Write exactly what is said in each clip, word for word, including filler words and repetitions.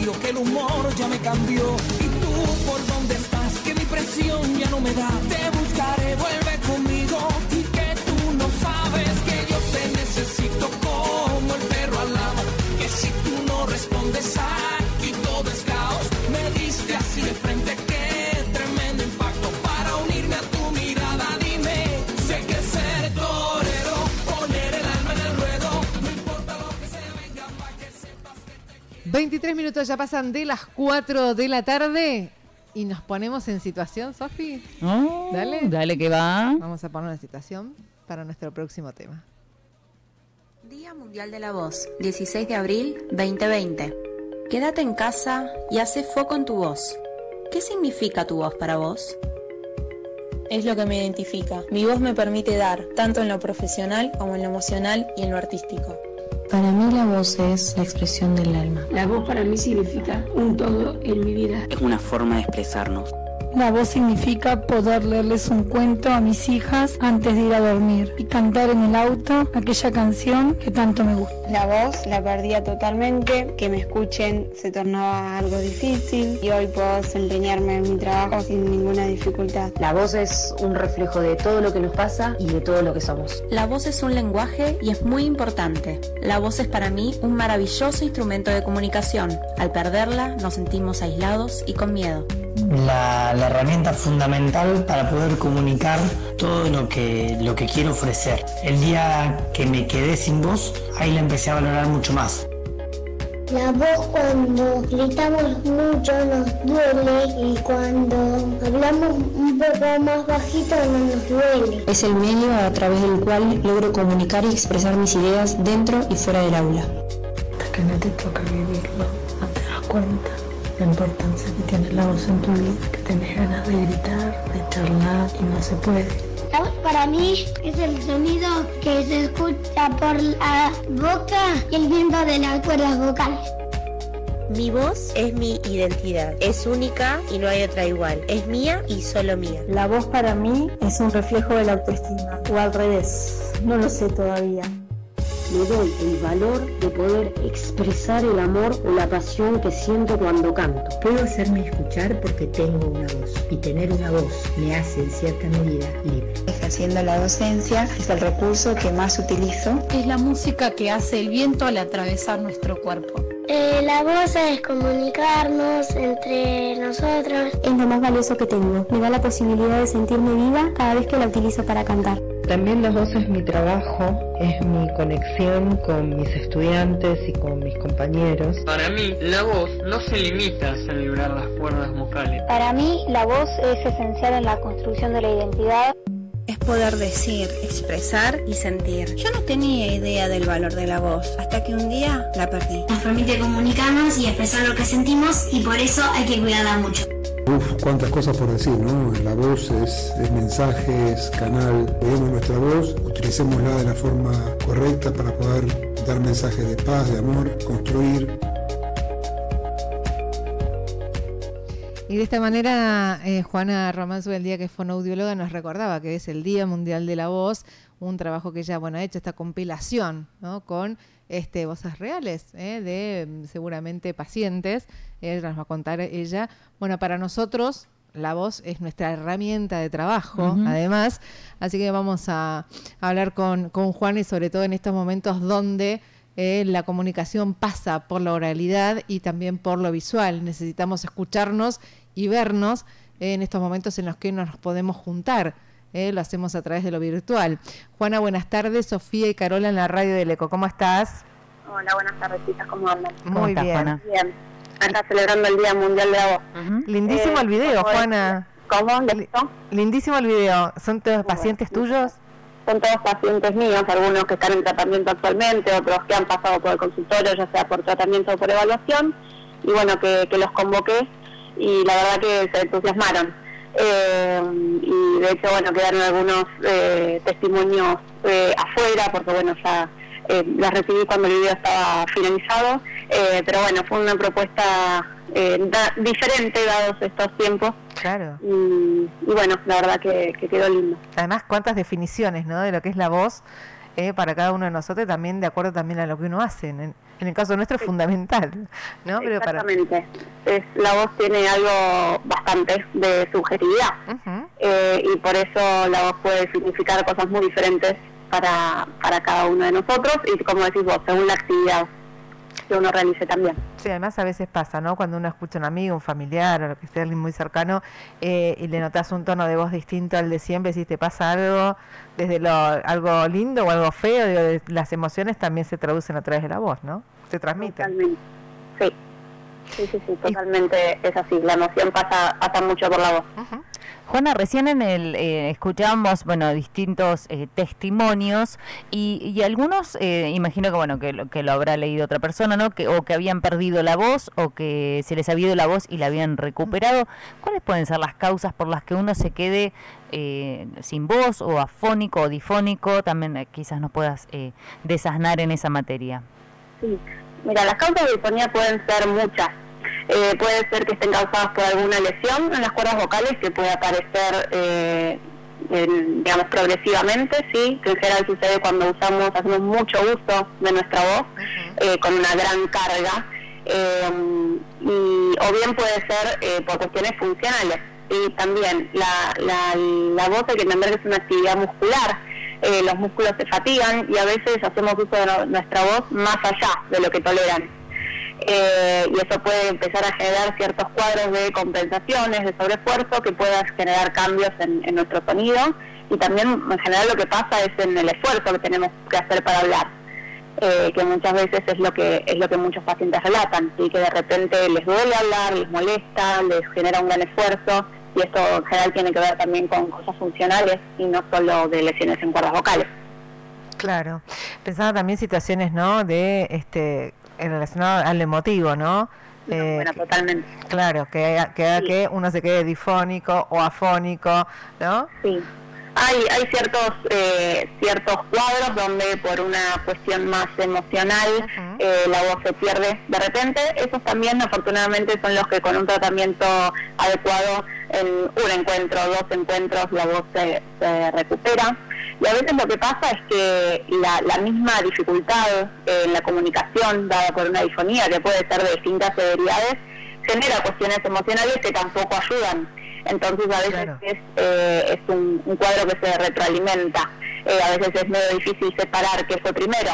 tranquilo que el humor ya me cambió. ¿Y tú por dónde estás? Que mi presión ya no me da. Te buscaré, vuelve conmigo. Y que tú no sabes que yo te necesito como el perro al lado. Que si tú no respondes aquí todo es caos. Me diste así de frente, qué tremendo impacto. Para unirme a tu mirada, dime, sé que ser torero, poner el alma en el ruedo, no importa lo que se venga, pa' que sepas que te quiero. veintitrés minutos ya pasan de las cuatro de la tarde y nos ponemos en situación, Sofi. Oh, Dale. Dale que va. Vamos a poner en situación para nuestro próximo tema. Día Mundial de la Voz, dieciséis de abril veinte veinte. Quédate en casa y hace foco en tu voz. ¿Qué significa tu voz para vos? Es lo que me identifica. Mi voz me permite dar, tanto en lo profesional como en lo emocional y en lo artístico. Para mí la voz es la expresión del alma. La voz para mí significa un todo en mi vida. Es una forma de expresarnos. La voz significa poder leerles un cuento a mis hijas antes de ir a dormir y cantar en el auto aquella canción que tanto me gusta. La voz la perdía totalmente, que me escuchen se tornaba algo difícil y hoy puedo desempeñarme en mi trabajo sin ninguna dificultad. La voz es un reflejo de todo lo que nos pasa y de todo lo que somos. La voz es un lenguaje y es muy importante. La voz es para mí un maravilloso instrumento de comunicación. Al perderla nos sentimos aislados y con miedo. La, la herramienta fundamental para poder comunicar todo lo que, lo que quiero ofrecer. El día que me quedé sin voz, ahí la empecé a valorar mucho más. La voz cuando gritamos mucho nos duele y cuando hablamos un poco más bajito no nos duele. Es el medio a través del cual logro comunicar y expresar mis ideas dentro y fuera del aula. Hasta que no te toca vivirlo, no te das cuenta la importancia que tiene la voz en tu vida, que tenés ganas de gritar, de charlar y no se puede. La voz para mí es el sonido que se escucha por la boca y el viento de las cuerdas vocales. Mi voz es mi identidad, es única y no hay otra igual, es mía y solo mía. La voz para mí es un reflejo de la autoestima, o al revés, no lo sé todavía. Me doy el valor de poder expresar el amor o la pasión que siento cuando canto. Puedo hacerme escuchar porque tengo una voz, y tener una voz me hace en cierta medida libre. Ejerciendo la docencia es el recurso que más utilizo. Es la música que hace el viento al atravesar nuestro cuerpo. Eh, la voz es comunicarnos entre nosotros. Es lo más valioso que tengo. Me da la posibilidad de sentirme viva cada vez que la utilizo para cantar. También la voz es mi trabajo, es mi conexión con mis estudiantes y con mis compañeros. Para mí, la voz no se limita a celebrar las cuerdas vocales. Para mí, la voz es esencial en la construcción de la identidad. Es poder decir, expresar y sentir. Yo no tenía idea del valor de la voz, hasta que un día la perdí. Nos permite comunicarnos y expresar lo que sentimos y por eso hay que cuidarla mucho. Uf, cuántas cosas por decir, ¿no? La voz es, es mensaje, es canal. Cuidemos nuestra voz, utilicémosla de la forma correcta para poder dar mensajes de paz, de amor, construir. Y de esta manera, eh, Juana Romanzo, el día que fue fonoaudióloga, nos recordaba que es el Día Mundial de la Voz, un trabajo que ella, bueno, ha hecho esta compilación, ¿no? Con este, voces reales, ¿eh? de seguramente pacientes, eh, nos va a contar ella. Bueno, para nosotros la voz es nuestra herramienta de trabajo, uh-huh. además, así que vamos a, a hablar con, con Juana y sobre todo en estos momentos donde Eh, la comunicación pasa por la oralidad y también por lo visual. Necesitamos escucharnos y vernos eh, en estos momentos en los que no nos podemos juntar. Eh, lo hacemos a través de lo virtual. Juana, buenas tardes. Sofía y Carola en la radio del Eco. ¿Cómo estás? Hola, buenas tardes, chicas. ¿Cómo andan? Muy estás, bien. Juana? Bien. Acá celebrando el Día Mundial de la Voz. Uh-huh. Lindísimo eh, el video, Juana. ¿Cómo? ¿Listo? Lindísimo el video. ¿Son todos pacientes tuyos? Son todos pacientes míos, algunos que están en tratamiento actualmente, otros que han pasado por el consultorio, ya sea por tratamiento o por evaluación, y bueno, que, que los convoqué y la verdad que se entusiasmaron. Eh, y de hecho, bueno, quedaron algunos eh, testimonios eh, afuera, porque bueno, ya eh, las recibí cuando el video estaba finalizado, eh, pero bueno, fue una propuesta eh, da, diferente dados estos tiempos. Claro. Y, y bueno, la verdad que, que quedó lindo. Además, cuántas definiciones, ¿no?, de lo que es la voz eh, para cada uno de nosotros, también de acuerdo también a lo que uno hace en, En el caso nuestro es fundamental, ¿no? Pero exactamente. Para... es, la voz tiene algo bastante de subjetividad. Uh-huh. eh, y por eso la voz puede significar cosas muy diferentes para, para cada uno de nosotros y, como decís vos, según la actividad que uno realice también. Sí, además a veces pasa, ¿no? Cuando uno escucha a un amigo, un familiar o lo que sea, alguien muy cercano, eh, y le notas un tono de voz distinto al de siempre, si te pasa algo, desde lo algo lindo o algo feo, digo, las emociones también se traducen a través de la voz, ¿no? Se transmiten. Totalmente. Sí, sí, sí, sí, totalmente y... es así, la emoción pasa, pasa mucho por la voz. Uh-huh. Juana, recién en el eh, escuchamos, bueno, distintos eh, testimonios y, y algunos, eh, imagino que bueno que lo, que lo habrá leído otra persona, ¿no? Que o que habían perdido la voz o que se les había ido la voz y la habían recuperado. ¿Cuáles pueden ser las causas por las que uno se quede eh, sin voz o afónico o difónico? También eh, quizás nos puedas eh, desasnar en esa materia. Sí, mira, las causas de disfonía pueden ser muchas. Eh, puede ser que estén causadas por alguna lesión en las cuerdas vocales que puede aparecer, eh, en, digamos, progresivamente, sí, que en general sucede cuando usamos, hacemos mucho uso de nuestra voz, uh-huh. eh, con una gran carga, eh, y, o bien puede ser eh, por cuestiones funcionales. Y también la, la, la voz hay que entender que es una actividad muscular, eh, los músculos se fatigan y a veces hacemos uso de no, nuestra voz más allá de lo que toleran. Eh, y eso puede empezar a generar ciertos cuadros de compensaciones, de sobreesfuerzo, que puedan generar cambios en, en nuestro sonido, y también en general lo que pasa es en el esfuerzo que tenemos que hacer para hablar, eh, que muchas veces es lo que es lo que muchos pacientes relatan, ¿sí? Que de repente les duele hablar, les molesta, les genera un gran esfuerzo, y esto en general tiene que ver también con cosas funcionales y no solo de lesiones en cuerdas vocales. Claro, pensaba también situaciones, ¿no?, de este relacionado al emotivo, ¿no? No, eh, bueno, que, totalmente. Claro, que, que haga sí. que uno se quede difónico o afónico, ¿no? Sí. Hay, hay ciertos eh, ciertos cuadros donde por una cuestión más emocional uh-huh. eh, la voz se pierde de repente. Esos también, afortunadamente, son los que con un tratamiento adecuado, en un encuentro, dos encuentros, la voz se, se recupera. Y a veces lo que pasa es que la, la misma dificultad eh, en la comunicación dada por una disfonía, que puede ser de distintas severidades, genera cuestiones emocionales que tampoco ayudan. Entonces a veces claro. es, eh, es un, un cuadro que se retroalimenta. Eh, a veces es medio difícil separar qué fue primero.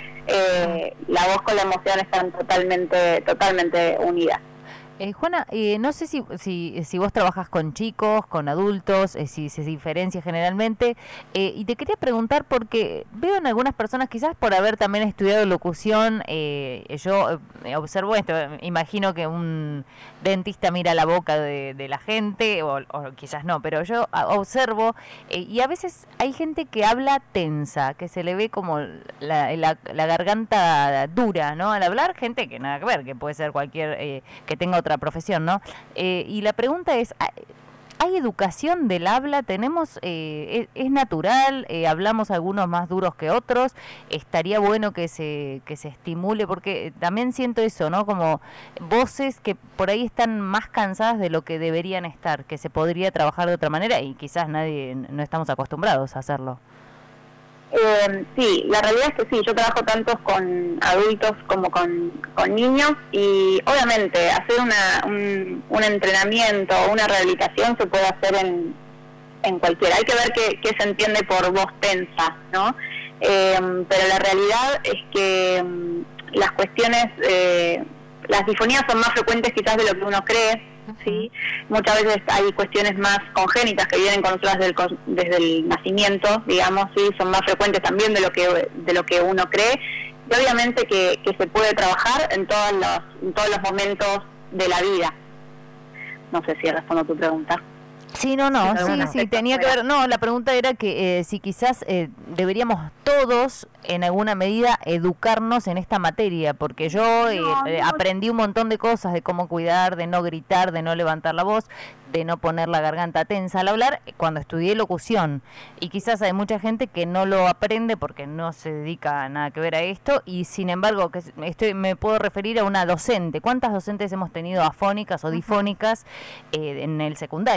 Eh, la voz con la emoción están totalmente, totalmente unidas. Eh, Juana, eh, no sé si, si si vos trabajas con chicos, con adultos, eh, si se diferencia generalmente, eh, y te quería preguntar porque veo en algunas personas, quizás por haber también estudiado locución, eh, yo eh, observo esto, imagino que un dentista mira la boca de, de la gente, o, o quizás no, pero yo observo, eh, y a veces hay gente que habla tensa, que se le ve como la, la, la garganta dura, ¿no? Al hablar, gente que nada que ver, que puede ser cualquier, eh, que tenga otra profesión, ¿no? Eh, y la pregunta es, ¿hay educación del habla? ¿Tenemos, eh, es, es natural? Eh, ¿Hablamos algunos más duros que otros? ¿Estaría bueno que se que se estimule? Porque también siento eso, ¿no? Como voces que por ahí están más cansadas de lo que deberían estar, que se podría trabajar de otra manera y quizás nadie, no estamos acostumbrados a hacerlo. Eh, sí, la realidad es que sí, yo trabajo tanto con adultos como con, con niños y obviamente hacer una, un, un entrenamiento o una rehabilitación se puede hacer en, en cualquiera. Hay que ver qué, qué se entiende por voz tensa, ¿no? Eh, pero la realidad es que um, las cuestiones, eh, las disfonías son más frecuentes quizás de lo que uno cree. Sí, muchas veces hay cuestiones más congénitas que vienen con nosotras del, desde el nacimiento, digamos, sí, son más frecuentes también de lo que de lo que uno cree, y obviamente que, que se puede trabajar en todos los en todos los momentos de la vida. No sé si respondo a tu pregunta. Sí, no, no, sí, sí, sí tenía que ver, no, la pregunta era que eh, si quizás eh, deberíamos todos en alguna medida educarnos en esta materia, porque yo eh, no, no. aprendí un montón de cosas de cómo cuidar, de no gritar, de no levantar la voz, de no poner la garganta tensa al hablar cuando estudié locución, y quizás hay mucha gente que no lo aprende porque no se dedica a nada que ver a esto, y sin embargo que estoy, me puedo referir a una docente. ¿Cuántas docentes hemos tenido afónicas o difónicas eh, en el secundario? ¿Cuántas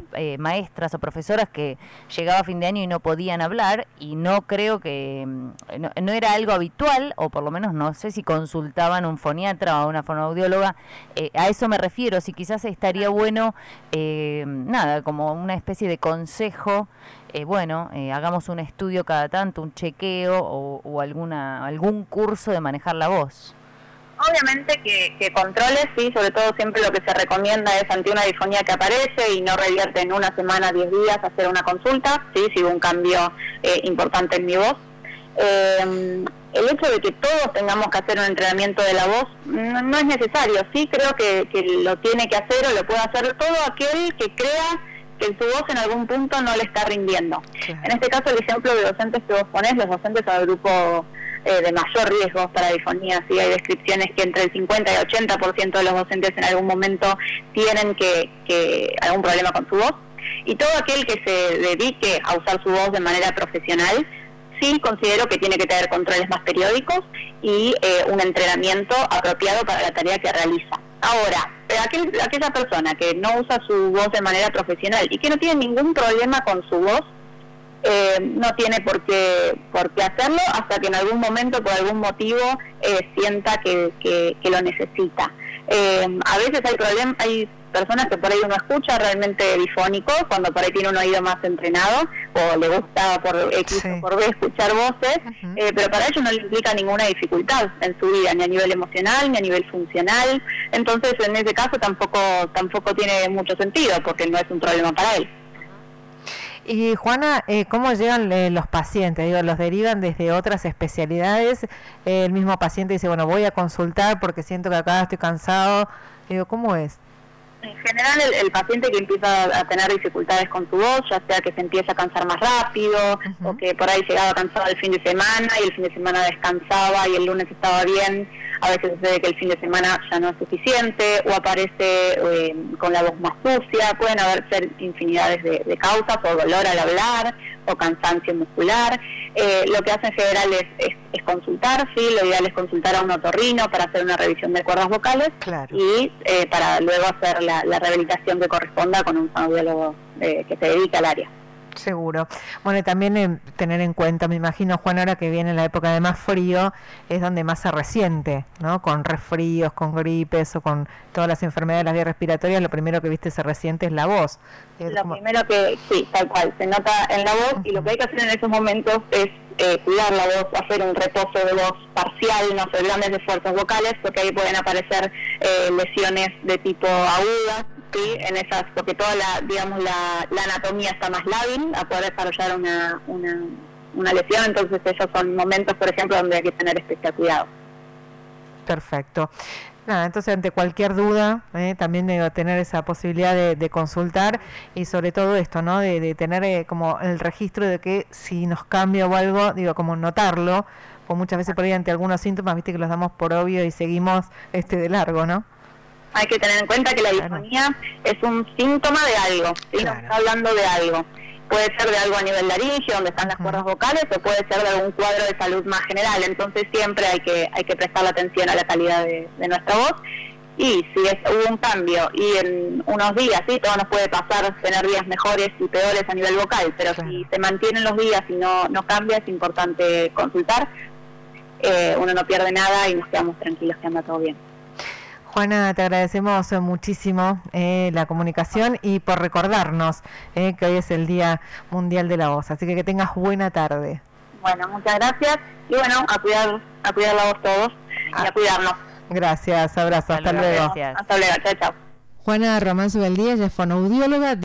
eh, maestras o profesoras que llegaba a fin de año y no podían hablar, y no creo que, no, no era algo habitual, o por lo menos no sé si consultaban un foniatra o una fonoaudióloga, eh, a eso me refiero, si quizás estaría bueno, eh, nada, como una especie de consejo, eh, bueno, eh, hagamos un estudio cada tanto, un chequeo o, o alguna algún curso de manejar la voz. Obviamente que, que controles, sí, sobre todo siempre lo que se recomienda es ante una disfonía que aparece y no revierte en una semana, diez días, hacer una consulta, sí, si hubo un cambio eh, importante en mi voz. Eh, el hecho de que todos tengamos que hacer un entrenamiento de la voz no, no es necesario, sí creo que, que lo tiene que hacer o lo puede hacer todo aquel que crea que su voz en algún punto no le está rindiendo. Claro. En este caso el ejemplo de docentes que vos ponés, los docentes son el grupo eh, de mayor riesgo para disfonía, ¿sí? Hay descripciones que entre el cincuenta y el ochenta por ciento de los docentes en algún momento tienen que, que algún problema con su voz, y todo aquel que se dedique a usar su voz de manera profesional, sí considero que tiene que tener controles más periódicos y eh, un entrenamiento apropiado para la tarea que realiza. Ahora, aquel, aquella persona que no usa su voz de manera profesional y que no tiene ningún problema con su voz, eh, no tiene por qué, por qué hacerlo hasta que en algún momento, por algún motivo, eh, sienta que, que, que lo necesita. Eh, a veces hay problemas, hay personas que por ahí uno escucha realmente difónico, cuando por ahí tiene un oído más entrenado o le gusta por X sí. o por B escuchar voces, uh-huh. eh, pero para ellos no le implica ninguna dificultad en su vida, ni a nivel emocional, ni a nivel funcional. Entonces en ese caso tampoco tampoco tiene mucho sentido, porque no es un problema para él. Y Juana, eh, ¿cómo llegan eh, los pacientes? Digo, ¿los derivan desde otras especialidades? Eh, el mismo paciente dice, bueno, voy a consultar porque siento que acá estoy cansado. Digo, ¿cómo es? En general, el, el paciente que empieza a tener dificultades con su voz, ya sea que se empieza a cansar más rápido, uh-huh. o que por ahí llegaba cansado el fin de semana y el fin de semana descansaba y el lunes estaba bien, a veces sucede que el fin de semana ya no es suficiente, o aparece eh, con la voz más sucia, pueden haber ser infinidades de, de causas, o dolor al hablar, o cansancio muscular. Eh, lo que hace en general es, es, es consultar, sí, lo ideal es consultar a un otorrino para hacer una revisión de cuerdas vocales, claro. y eh, para luego hacer la, la rehabilitación que corresponda con un fonoaudiólogo eh, que se dedique al área. Seguro. Bueno, y también eh, tener en cuenta, me imagino, Juan, ahora que viene la época de más frío, es donde más se resiente, ¿no? Con resfríos, con gripes o con todas las enfermedades de las vías respiratorias, lo primero que viste se resiente es la voz. Es lo como... primero que, sí, tal cual, se nota en la voz, uh-huh. y lo que hay que hacer en esos momentos es eh, cuidar la voz, hacer un reposo de voz parcial, no hacer grandes esfuerzos vocales, porque ahí pueden aparecer eh, lesiones de tipo agudas, sí, en esas, porque toda la, digamos, la, la anatomía está más lábil a poder desarrollar una, una, una lesión, entonces esos son momentos, por ejemplo, donde hay que tener especial cuidado. Perfecto. Nada, entonces ante cualquier duda, eh, también debo tener esa posibilidad de, de consultar, y sobre todo esto, ¿no? De, de tener eh, como el registro de que si nos cambia o algo, digo, como notarlo, pues muchas veces por ahí ante algunos síntomas, viste que los damos por obvio y seguimos este de largo, ¿no? Hay que tener en cuenta que la disfonía claro. es un síntoma de algo, ¿sí? Claro. Nos está hablando de algo. Puede ser de algo a nivel laringio, donde están las cuerdas vocales, o puede ser de algún cuadro de salud más general. Entonces siempre hay que hay que prestar la atención a la calidad de, de nuestra voz. Y si es, hubo un cambio y en unos días, sí, todo nos puede pasar, tener días mejores y peores a nivel vocal, pero claro. si se mantienen los días y no, no cambia, es importante consultar. Eh, uno no pierde nada y nos quedamos tranquilos que anda todo bien. Juana, te agradecemos muchísimo eh, la comunicación y por recordarnos eh, que hoy es el Día Mundial de la Voz, así que que tengas buena tarde. Bueno, muchas gracias y bueno, a cuidar, a cuidar la voz todos ah. y a cuidarnos. Gracias, abrazo, hasta, hasta luego. Gracias. Hasta luego, chao, chao. Juana Román Subeldía, ella es fonoaudióloga.